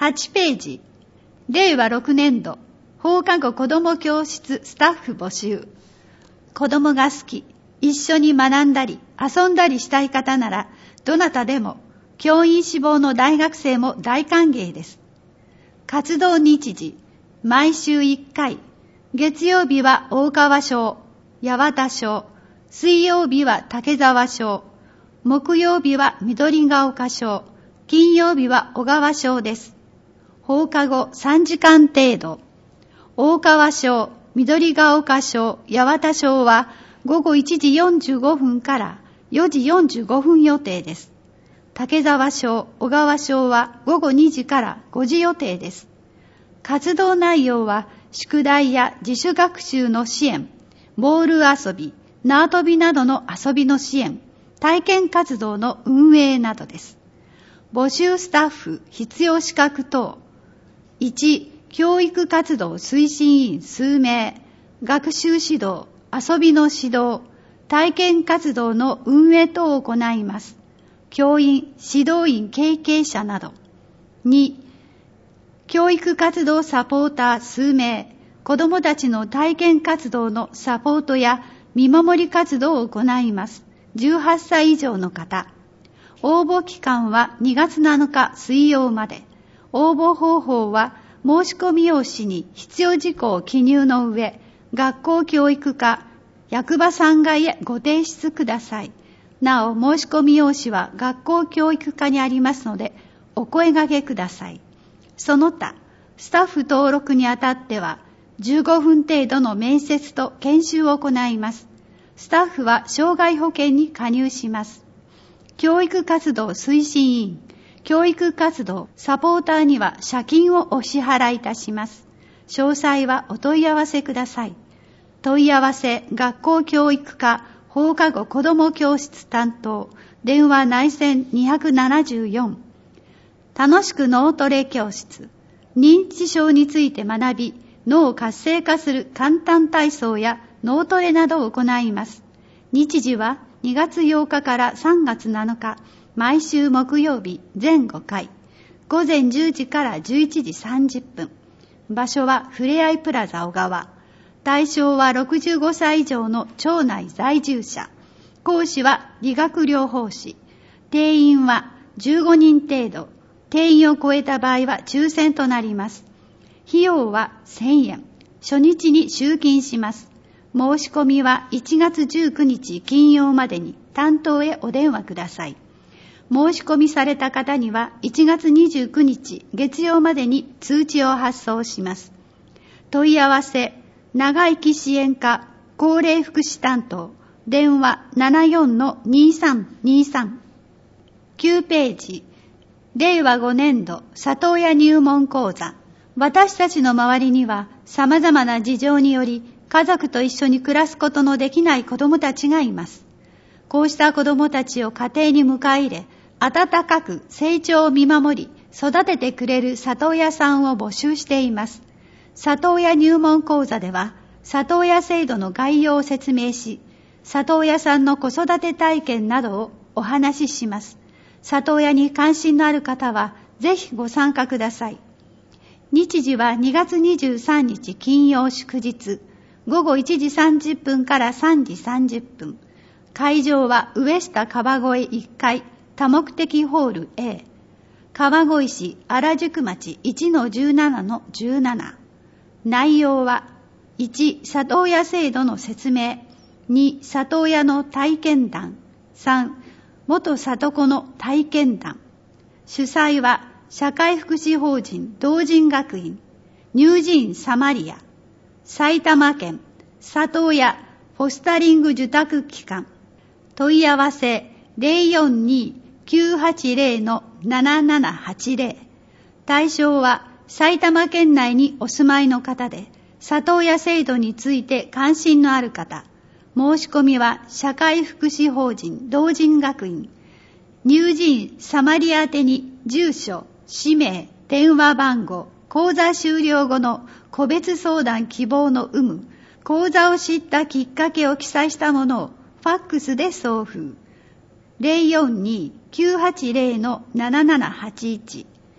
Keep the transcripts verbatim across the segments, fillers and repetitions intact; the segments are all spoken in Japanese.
はちページ、れいわろくねんど放課後子ども教室スタッフ募集。子どもが好き、一緒に学んだり遊んだりしたい方なら、どなたでも、教員志望の大学生も大歓迎です。活動日時、毎週いっかい。月曜日は大川小、八幡小、水曜日は竹沢小、木曜日は緑ヶ丘小、金曜日は小川小です。放課後さんじかん程度。大川小、緑ヶ丘小、八幡小はごごいちじよんじゅうごふんからよじよんじゅうごふん予定です。竹沢小、小川小はごごにじからごじ予定です。活動内容は宿題や自主学習の支援、ボール遊び、縄跳びなどの遊びの支援、体験活動の運営などです。募集スタッフ必要資格等。いち、教育活動推進委員数名、学習指導、遊びの指導、体験活動の運営等を行います。教員、指導員経験者など。に、教育活動サポーター数名、子どもたちの体験活動のサポートや見守り活動を行います。じゅうはっさい以上の方。応募期間はにがつなのか水曜まで。応募方法は申し込み用紙に必要事項を記入の上、学校教育課、役場さんがいへご提出ください。なお、申し込み用紙は学校教育課にありますので、お声掛けください。その他、スタッフ登録にあたっては、じゅうごふん程度の面接と研修を行います。スタッフは障害保険に加入します。教育活動推進委員、教育活動サポーターには謝金をお支払いいたします。詳細はお問い合わせください。問い合わせ学校教育課放課後子ども教室担当、電話内線にななよん。楽しく脳トレ教室、認知症について学び、脳を活性化する簡単体操や脳トレなどを行います。日時はにがつようかからさんがつなのか、毎週木曜日全ごかい、ごぜんじゅうじからじゅういちじさんじゅっぷん。場所はふれあいプラザ小川。対象はろくじゅうごさい以上の町内在住者。講師は理学療法士。定員はじゅうごにん程度。定員を超えた場合は抽選となります。費用はせんえん。初日に集金します。申し込みはいちがつじゅうくにち金曜までに担当へお電話ください。申し込みされた方にはいちがつにじゅうくにち月曜までに通知を発送します。問い合わせ、長生き支援課高齢福祉担当、電話 ななよんのにさんにさん。きゅうページ、れいわごねんど里親入門講座。私たちの周りには様々な事情により家族と一緒に暮らすことのできない子どもたちがいます。こうした子どもたちを家庭に迎え入れ、温かく成長を見守り、育ててくれる里親さんを募集しています。里親入門講座では、里親制度の概要を説明し、里親さんの子育て体験などをお話しします。里親に関心のある方は、ぜひご参加ください。日時はにがつにじゅうさんにち金曜祝日、ごごいちじさんじゅっぷんからさんじさんじゅっぷん。会場は上下川越いっかい多目的ホール A。川越市原宿町 いちのじゅうななのじゅうなな。内容はいち、里親制度の説明。に、里親の体験談。さん、元里子の体験談。主催は社会福祉法人同人学院、乳児院サマリア、埼玉県里親フォスタリング受託機関。問い合わせ ゼロよんにーきゅうはちゼロのななななはちゼロ。対象は埼玉県内にお住まいの方で、里親制度について関心のある方。申し込みは社会福祉法人同人学院、乳児院サマリア宛に住所、氏名、電話番号、講座終了後の個別相談希望の有無、講座を知ったきっかけを記載したものをファックスで送付。ゼロよんにーきゅうはちゼロのななななはちいち。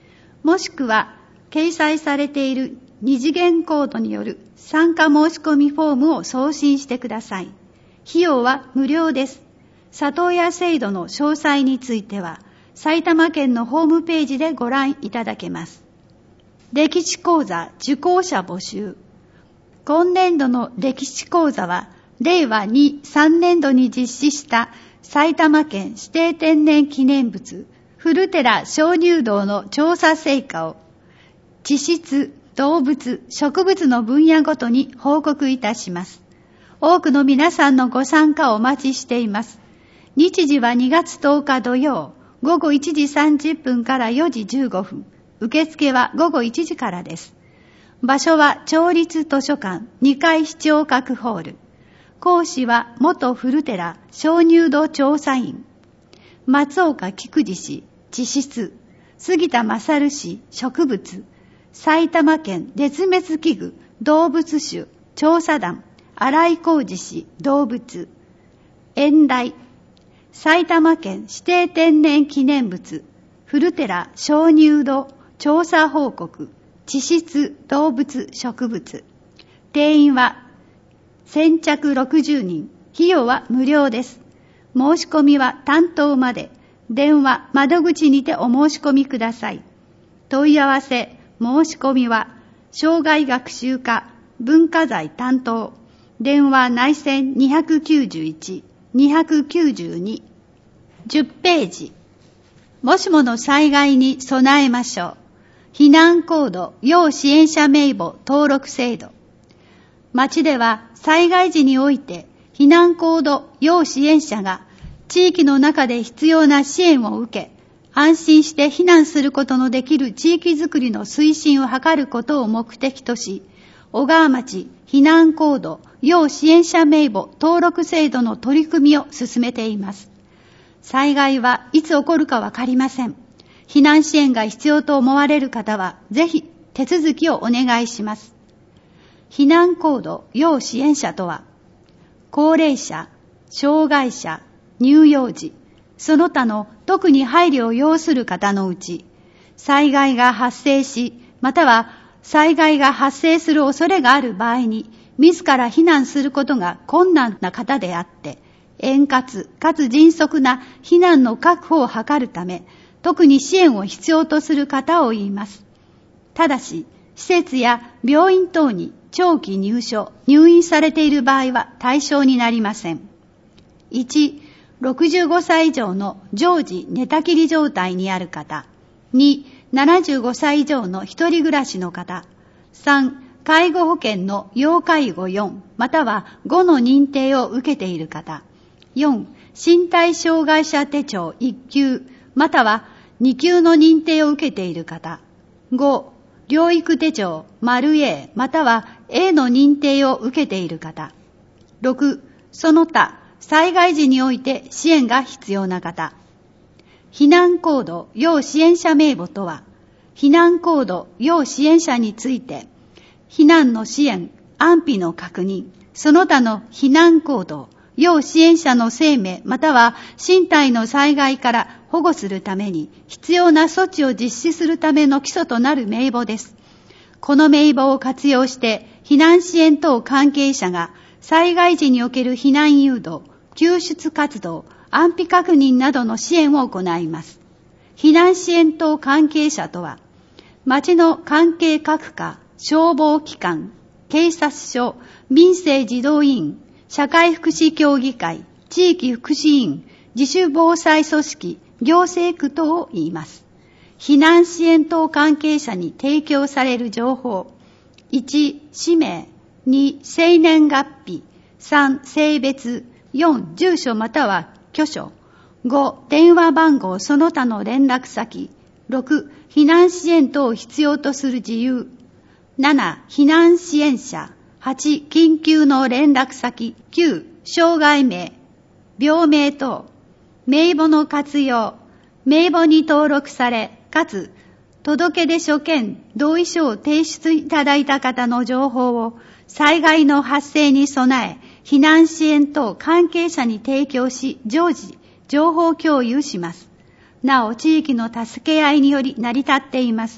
もしくは掲載されている二次元コードによる参加申し込みフォームを送信してください。費用は無料です。里親制度の詳細については、埼玉県のホームページでご覧いただけます。歴史講座受講者募集。今年度の歴史講座は、れいわに、さんねんどに実施した埼玉県指定天然記念物、古寺鍾乳洞の調査成果を、地質、動物、植物の分野ごとに報告いたします。多くの皆さんのご参加をお待ちしています。日時はにがつとおか土曜、ごごいちじさんじゅっぷんからよじじゅうごふん。受付はごごいちじからです。場所は町立図書館にかい視聴覚ホール。講師は元古寺鍾乳洞調査員。松岡菊次氏、地質。杉田勝氏、植物。埼玉県絶滅危惧動物種調査団。新井浩二氏、動物。演題。埼玉県指定天然記念物、古寺鍾乳洞調査報告、地質動物植物。定員は先着ろくじゅうにん、費用は無料です。申し込みは担当まで、電話窓口にてお申し込みください。問い合わせ、申し込みは、生涯学習課文化財担当、電話内線にきゅういち、にきゅうに、じゅっページ。もしもの災害に備えましょう。避難コード要支援者名簿登録制度。町では災害時において避難コード要支援者が地域の中で必要な支援を受け、安心して避難することのできる地域づくりの推進を図ることを目的とし、小川町避難コード要支援者名簿登録制度の取り組みを進めています。災害はいつ起こるかわかりません。避難支援が必要と思われる方は、ぜひ手続きをお願いします。避難コード要支援者とは、高齢者、障害者、乳幼児、その他の特に配慮を要する方のうち、災害が発生し、または災害が発生する恐れがある場合に、自ら避難することが困難な方であって、円滑かつ迅速な避難の確保を図るため、特に支援を必要とする方を言います。ただし、施設や病院等に長期入所、入院されている場合は対象になりません。いち、ろくじゅうごさい以上の常時寝たきり状態にある方。に、ななじゅうごさい以上の一人暮らしの方。さん、介護保険の要介護よん、またはごの認定を受けている方。よん、身体障害者手帳いっきゅう、またはにきゅうの認定を受けている方。ご、療育手帳 ○A または A の認定を受けている方。ろく、その他、災害時において支援が必要な方。避難コード要支援者名簿とは、避難コード要支援者について、避難の支援、安否の確認、その他の避難行動、要支援者の生命または身体の災害から保護するために必要な措置を実施するための基礎となる名簿です。この名簿を活用して避難支援等関係者が災害時における避難誘導、救出活動、安否確認などの支援を行います。避難支援等関係者とは、町の関係各課、消防機関、警察署、民生児童委員、社会福祉協議会、地域福祉委員、自主防災組織、行政区等を言います。避難支援等関係者に提供される情報。いち、氏名。に、生年月日。さん、性別。よん、住所または居所。ご、電話番号その他の連絡先。ろく、避難支援等を必要とする事由。なな、避難支援者。はち、緊急の連絡先。きゅう、障害名、病名等。名簿の活用。名簿に登録され、かつ、届出書兼同意書を提出いただいた方の情報を、災害の発生に備え、避難支援等関係者に提供し、常時、情報共有します。なお、地域の助け合いにより成り立っています。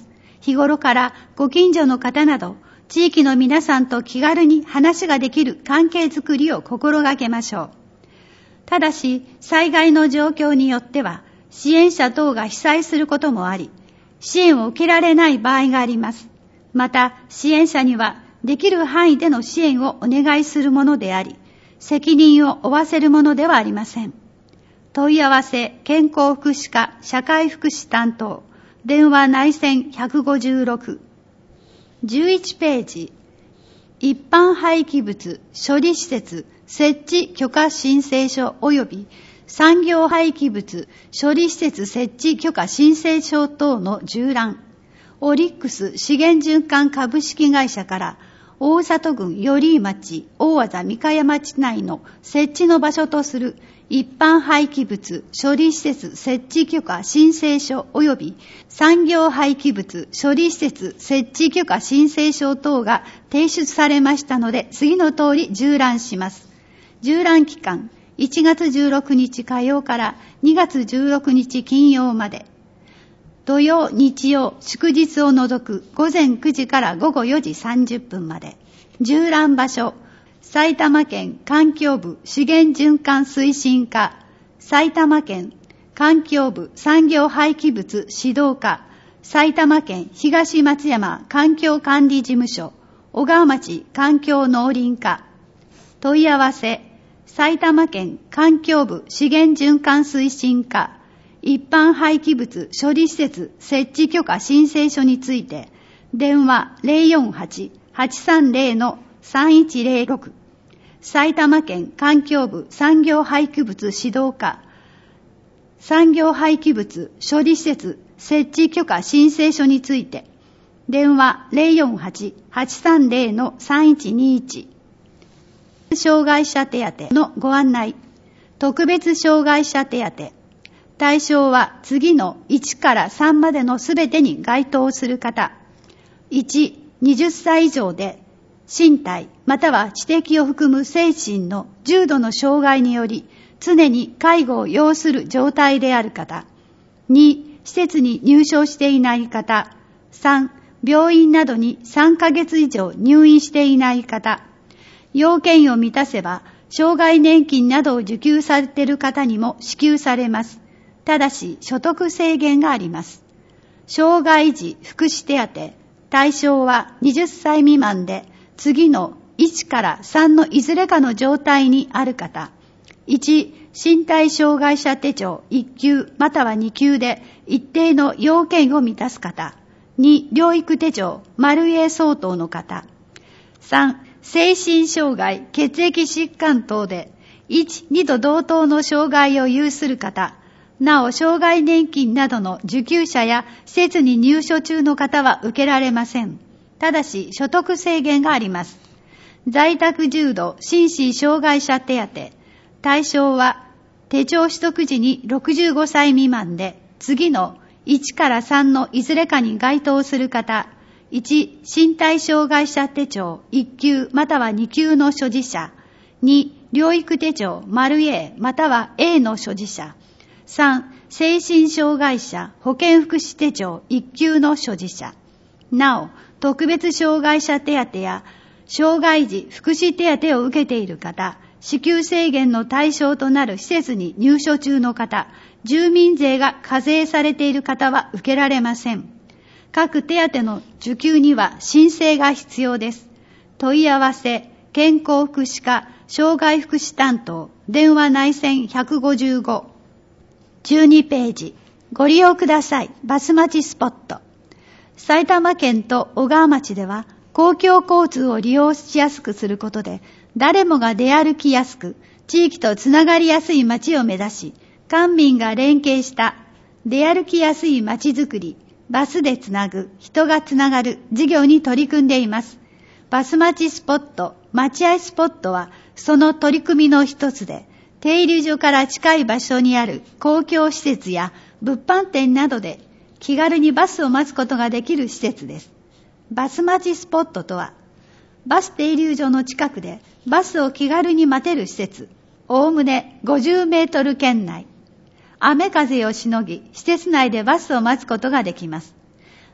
日頃からご近所の方など、地域の皆さんと気軽に話ができる関係づくりを心がけましょう。ただし、災害の状況によっては、支援者等が被災することもあり、支援を受けられない場合があります。また、支援者には、できる範囲での支援をお願いするものであり、責任を負わせるものではありません。問い合わせ、健康福祉課、社会福祉担当、電話内線ひゃくごじゅうろく。じゅういちページ、一般廃棄物処理施設設置許可申請書及び産業廃棄物処理施設設置許可申請書等の縦覧、オリックス資源循環株式会社から大里郡寄居町、大字三ヶ山町内の設置の場所とする一般廃棄物処理施設設置許可申請書及び産業廃棄物処理施設設置許可申請書等が提出されましたので、次の通り縦覧します。縦覧期間、いちがつじゅうろくにち火曜からにがつじゅうろくにち金曜まで。土曜、日曜、祝日を除く午前くじから午後よじさんじゅっぷんまで。縦覧場所、埼玉県環境部資源循環推進課、埼玉県環境部産業廃棄物指導課、埼玉県東松山環境管理事務所、小川町環境農林課。問い合わせ、埼玉県環境部資源循環推進課、一般廃棄物処理施設設置許可申請書について、電話 ゼロよんはち はちさんゼロ のさんいちゼロろく、埼玉県環境部産業廃棄物指導課、産業廃棄物処理施設設置許可申請書について、電話 ゼロよんはち はちさんゼロ のさんいちにいち、障害者手当のご案内、特別障害者手当、対象は次のいちからさんまでのすべてに該当する方。いち、はたち以上で身体または知的を含む精神の重度の障害により常に介護を要する状態である方。に、施設に入所していない方。さん、病院などにさんかげつ以上入院していない方。要件を満たせば障害年金などを受給されている方にも支給されます。ただし所得制限があります。障害児福祉手当、対象ははたち未満で次のいちからさんのいずれかの状態にある方。いち、身体障害者手帳いっきゅうまたはにきゅうで一定の要件を満たす方。に、療育手帳丸 A 相当の方。さん、精神障害血液疾患等でいち、にと同等の障害を有する方。なお、障害年金などの受給者や施設に入所中の方は受けられません。ただし、所得制限があります。在宅重度心身障害者手当、対象は手帳取得時にろくじゅうごさい未満で、次のいちからさんのいずれかに該当する方。いち、身体障害者手帳いっきゅうまたはにきゅうの所持者。に、療育手帳丸 A または A の所持者。さん、精神障害者保健福祉手帳いっきゅうの所持者。なお、特別障害者手当や障害児福祉手当を受けている方、支給制限の対象となる施設に入所中の方、住民税が課税されている方は受けられません。各手当の受給には申請が必要です。問い合わせ、健康福祉課障害福祉担当、電話内線ひゃくごじゅうご。じゅうにページ、ご利用ください。バス待ちスポット。埼玉県と小川町では公共交通を利用しやすくすることで、誰もが出歩きやすく、地域とつながりやすい町を目指し、官民が連携した出歩きやすい町づくり、バスでつなぐ、人がつながる事業に取り組んでいます。バス待ちスポット、待合スポットはその取り組みの一つで、停留所から近い場所にある公共施設や物販店などで気軽にバスを待つことができる施設です。バス待ちスポットとは、バス停留所の近くでバスを気軽に待てる施設、おおむねごじゅうメートル圏内。雨風をしのぎ、施設内でバスを待つことができます。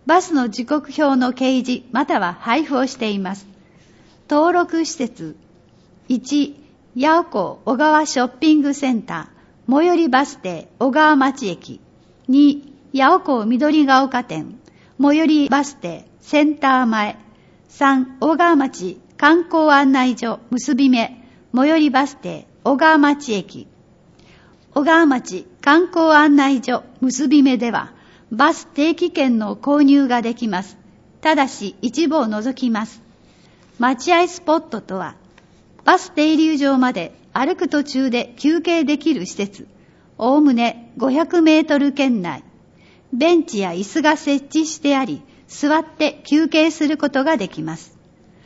バスの時刻表の掲示または配布をしています。登録施設いち、八尾港小川ショッピングセンター最寄りバス停小川町駅。に、八尾港緑が丘店最寄りバス停センター前。さん、小川町観光案内所結び目最寄りバス停小川町駅。小川町観光案内所結び目ではバス定期券の購入ができます。ただし一部を除きます。待合スポットとは、バス停留場まで歩く途中で休憩できる施設、おおむねごひゃくメートル圏内。ベンチや椅子が設置してあり、座って休憩することができます。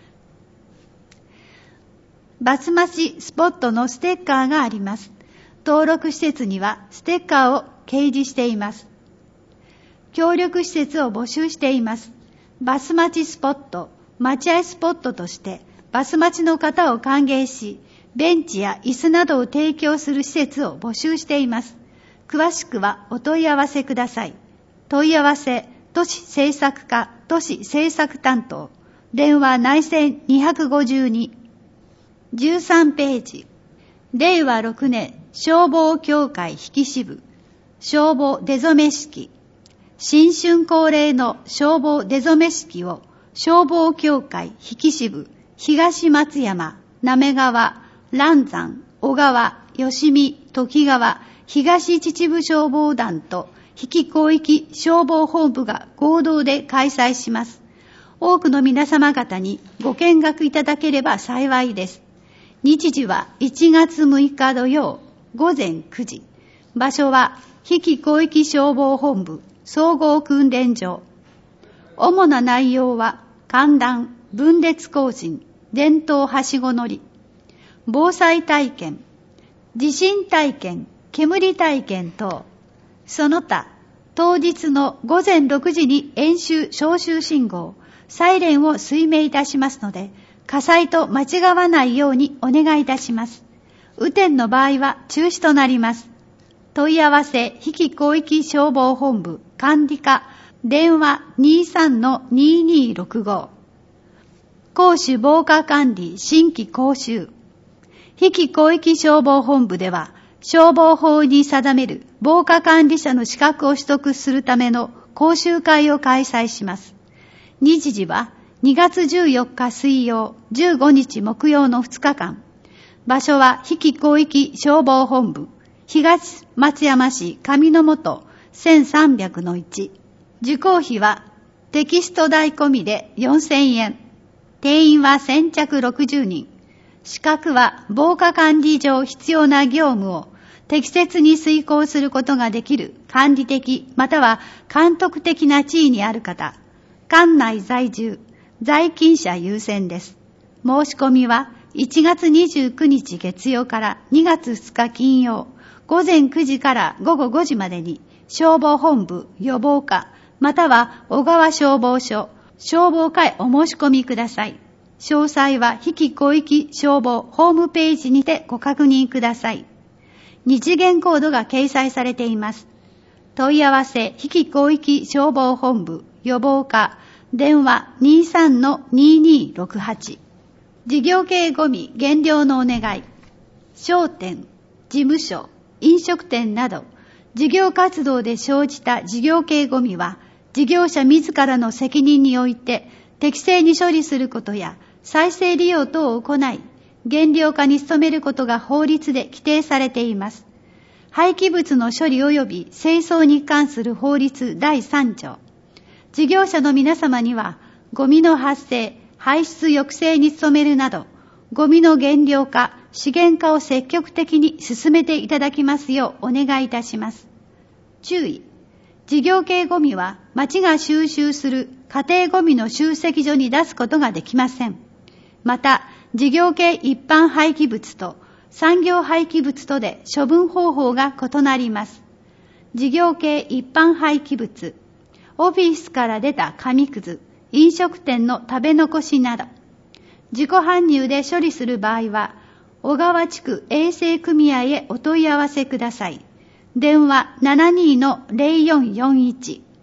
バス待ちスポットのステッカーがあります。登録施設にはステッカーを掲示しています。協力施設を募集しています。バス待ちスポット、待合スポットとしてバス待ちの方を歓迎し、ベンチや椅子などを提供する施設を募集しています。詳しくはお問い合わせください。問い合わせ、都市政策課、都市政策担当、電話内線にごに。じゅうさんページ、れいわろくねん消防協会引支部、消防出初め式。新春恒例の消防出初め式を消防協会引支部、東松山、滑川、嵐山、小川、吉見、時川、東秩父消防団と比企広域消防本部が合同で開催します。多くの皆様方にご見学いただければ幸いです。日時はいちがつむいか土曜午前くじ。場所は比企広域消防本部総合訓練場。主な内容は寒暖、分裂行進、伝統はしご乗り、防災体験、地震体験、煙体験等。その他、当日の午前ろくじに演習招集信号、サイレンを推鳴いたしますので、火災と間違わないようにお願いいたします。雨天の場合は中止となります。問い合わせ、比企広域消防本部管理課、電話 にさんのににろくご。公主防火管理新規講習。比企広域消防本部では、消防法に定める防火管理者の資格を取得するための講習会を開催します。日時はにがつじゅうよっか水曜、じゅうごにち木曜のふつかかん。場所は比企広域消防本部、東松山市上の本せんさんびゃくのいち。受講費はテキスト代込みでよんせんえん。定員は先着ろくじゅうにん。資格は防火管理上必要な業務を適切に遂行することができる管理的または監督的な地位にある方、管内在住、在勤者優先です。申し込みはいちがつにじゅうくにち月曜からにがつふつか金曜、午前くじから午後ごじまでに消防本部予防課または小川消防署消防課へお申し込みください。詳細は比企広域消防ホームページにてご確認ください。日元コードが掲載されています。問い合わせ比企広域消防本部予防課電話 にさんのににろくはち。事業系ごみ減量のお願い。商店、事務所、飲食店など事業活動で生じた事業系ごみは事業者自らの責任において適正に処理することや再生利用等を行い、減量化に努めることが法律で規定されています。廃棄物の処理及び清掃に関する法律だいさんちょう。事業者の皆様には、ゴミの発生、排出抑制に努めるなど、ゴミの減量化、資源化を積極的に進めていただきますようお願いいたします。注意。事業系ゴミは町が収集する家庭ゴミの集積所に出すことができません。また、事業系一般廃棄物と産業廃棄物とで処分方法が異なります。事業系一般廃棄物、オフィスから出た紙くず、飲食店の食べ残しなど、自己搬入で処理する場合は、小川地区衛生組合へお問い合わせください。電話 ななにのぜろよんよんいち。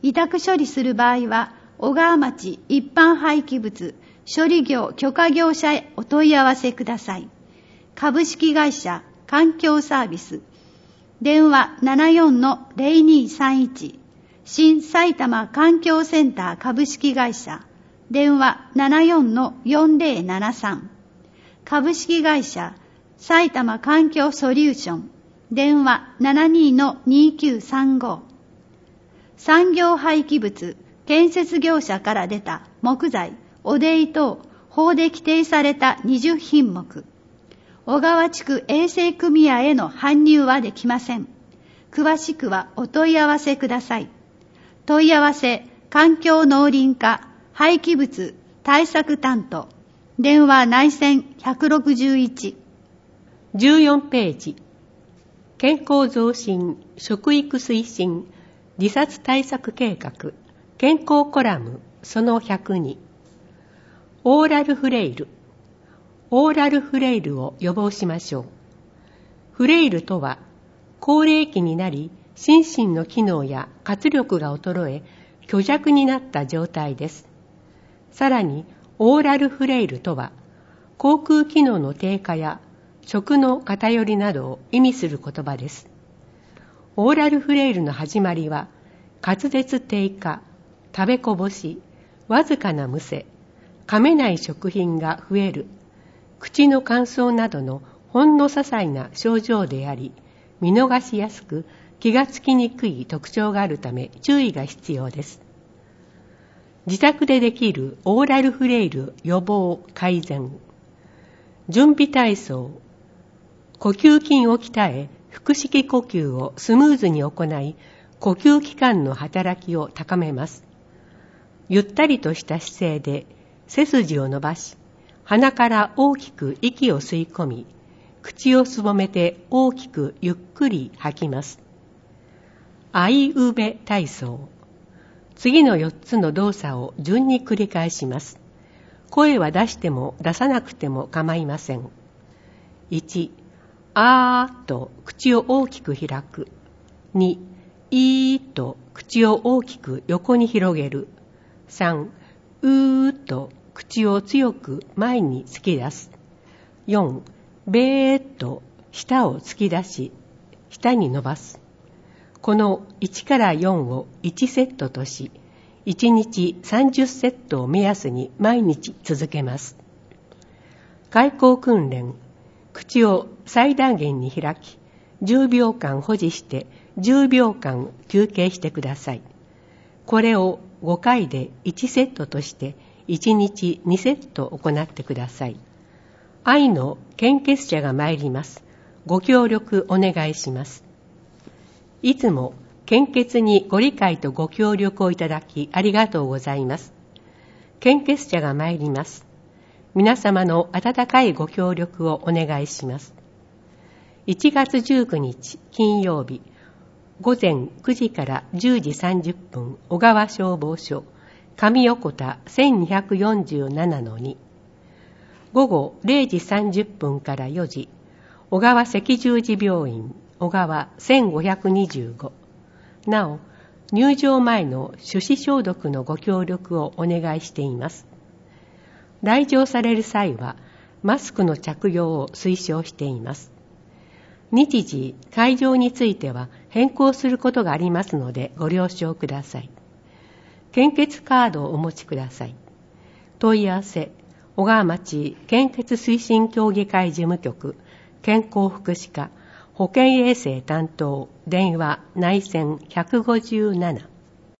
委託処理する場合は、小川町一般廃棄物処理業許可業者へお問い合わせください。株式会社環境サービス。電話 ななよんのゼロにさんいち。新埼玉環境センター株式会社。電話 ななよんのよんゼロななさん。株式会社埼玉環境ソリューション。電話 ななにのにきゅうさんご。産業廃棄物建設業者から出た木材、汚泥等、法で規定されたにじゅうひんもく。小川地区衛生組合への搬入はできません。詳しくはお問い合わせください。問い合わせ、環境農林課、廃棄物対策担当。電話内線ひゃくろくじゅういち。 じゅうよんページ。健康増進、食育推進、自殺対策計画、健康コラム、そのひゃくに。オーラルフレイル。オーラルフレイルを予防しましょう。フレイルとは、高齢期になり、心身の機能や活力が衰え、虚弱になった状態です。さらに、オーラルフレイルとは、口腔機能の低下や食の偏りなどを意味する言葉です。オーラルフレイルの始まりは、滑舌低下、食べこぼし、わずかなむせ、噛めない食品が増える、口の乾燥などのほんの些細な症状であり、見逃しやすく気がつきにくい特徴があるため注意が必要です。自宅でできるオーラルフレイル予防改善。準備体操。呼吸筋を鍛え、腹式呼吸をスムーズに行い、呼吸器官の働きを高めます。ゆったりとした姿勢で背筋を伸ばし、鼻から大きく息を吸い込み、口をすぼめて大きくゆっくり吐きます。あいうべ体操。次のよっつの動作を順に繰り返します。声は出しても出さなくても構いません。いち、あーと口を大きく開く。に、いーと口を大きく横に広げる。さん、うーと口を強く前に突き出す。よん、べーっと舌を突き出し、舌に伸ばす。このいちからよんをいちセットとし、いちにちさんじゅっセットを目安に毎日続けます。開口訓練。口を最大限に開き、じゅうびょうかん保持してじゅうびょうかん休憩してください。これをごかいでいちセットとしていちにちにセット行ってください。愛の献血者が参ります。ご協力お願いします。いつも献血にご理解とご協力をいただきありがとうございます。献血者が参ります。皆様の温かいご協力をお願いします。いちがつじゅうくにち金曜日、ごぜんくじからじゅうじさんじゅっぷん、小川消防署、上横田 せんにひゃくよんじゅうななのに。午後れいじさんじゅっぷんからよじ、小川赤十字病院、小川せんごひゃくにじゅうご。なお、入場前の手指消毒のご協力をお願いしています。来場される際は、マスクの着用を推奨しています。日時、会場については変更することがありますのでご了承ください。献血カードをお持ちください。問い合わせ、小川町献血推進協議会事務局、健康福祉課、保健衛生担当、電話内線ひゃくごじゅうなな。